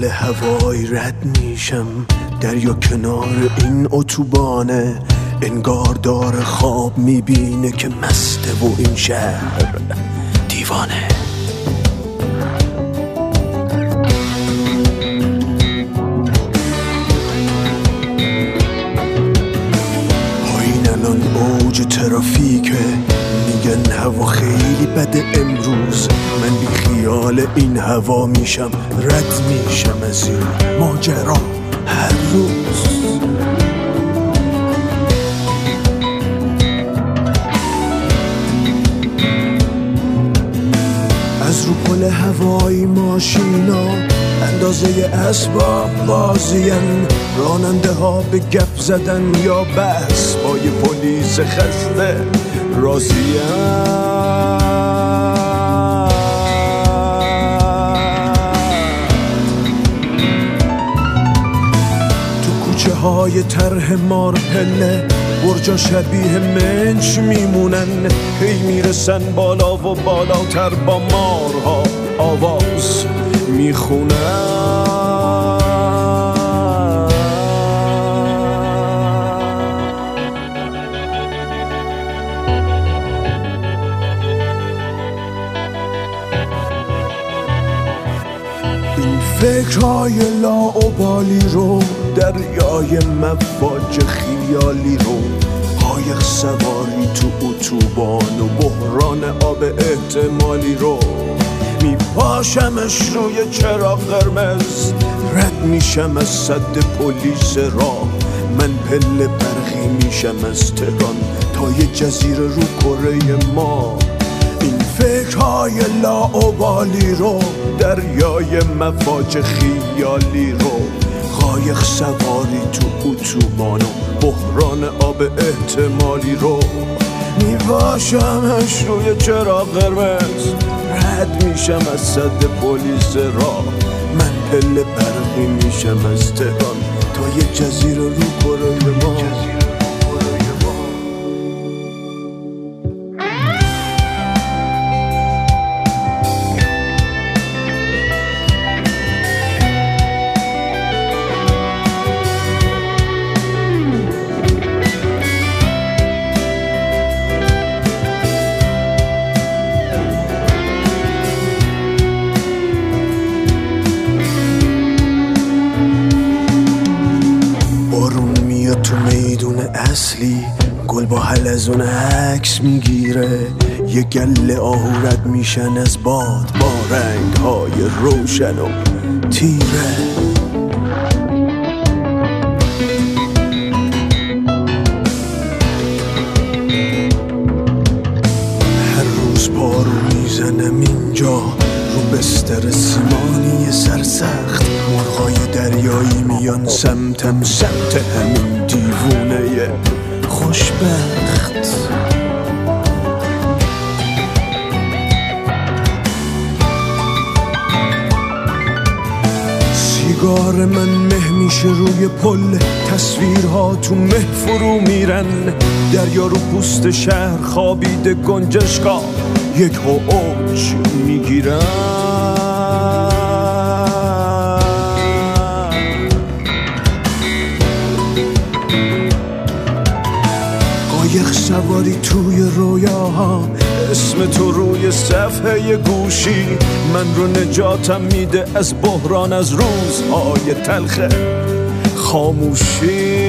هوایی رد میشم، دریا کنار این اتوبانه، انگار داره خواب میبینه که مسته و این شهر دیوانه. پایین الان اوج ترافیکه، میگن هوا خیلی بده امروز، من بی خیال این هوا میشم، رد میشم از این ماجرا هر روز. از رو پل هوایی ماشینا اندازه اسباب بازین، راننده ها به گپ زدن یا بس با یه پلیس خسته راضیم. تو کوچه های طرح مارپله برجا شبیه منچ میمونن، هی میرسن بالا و بالاتر، با مارها آواز میخونن. این فکرهای لاابالی رو، دریای مواج خیالی رو، قایق سواری تو اتوبان و بحران آب احتمالی رو، میپاشمش روی چراغ قرمز، رد میشم از سد پلیس راه، من پله برقی میشم از تهران تا یه جزیره رو کره ما. این فکرهای لاابالی رو، دریای مواج خیالی رو، قایق سواری تو اتوبان و بحران آب احتمالی رو، میباشمش روی چراغ قرمز، رد میشم از سد پلیس راه، من پله برقی میشم از تهران تا یه جزیره رو کره ما. تو میدون اصلی گل با حلزون عکس میگیره، یه گله آهو رد میشن از باد با رنگ‌های روشن و تیره. هر روز پارو میزنم اینجا رو بستر سیمانی سرسخت، مرغای دریایی میان سمتم، سمت همین دیوونه خوشبخت. سیگار من مه میشه روی پل، تصویرها تو مه فرو میرن، دریا رو پوست شهر خوابیده، گنجشکا یک اوج میگیرن. قایق سواری توی رویاها، اسم تو روی صفحه گوشی، من رو نجاتم میده از بحران، از روزهای تلخ خاموشی.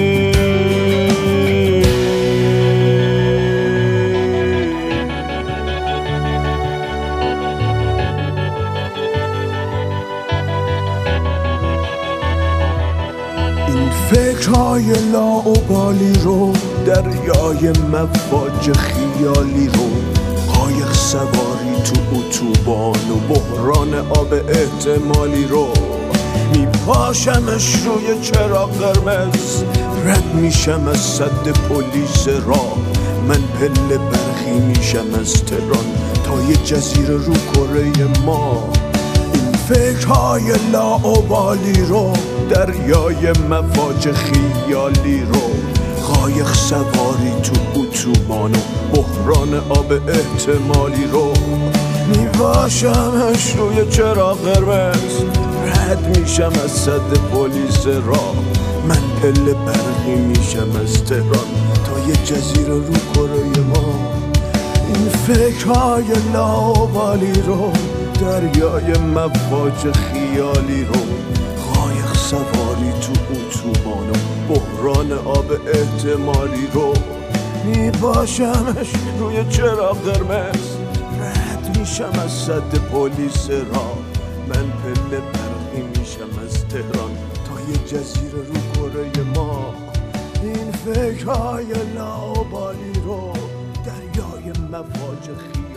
این فکرهای لاابالی رو، دریای مواج خیالی رو، قایق سواری تو اتوبان و بحران آب احتمالی رو، میپاشمش روی چراغ قرمز، رد میشم از سد پلیس راه، من پله برقی میشم از تهران تا یه جزیره رو کره ما. این فکرهای لاابالی رو، دریای مواج خیالی رو، قایق سواری تو اتوبان و بحران آب احتمالی رو، میباشمش روی چراغ قرمز، رد میشم از صد پلیس راه. من پله برقی میشم از تهران تا یه جزیره رو کره ما. این فکرهای لاوالی رو، دریای مواج خیالی رو، قایق سواری تو اتوبان و بحران آب احتمالی رو، میباشمش روی چراغ قرمز، رد میشم از صد پلیس را. من پله برقی میشم از تهران تا یه جزیره رو کره ما. این فکرهای لاابالی رو، دریای مواج خیالی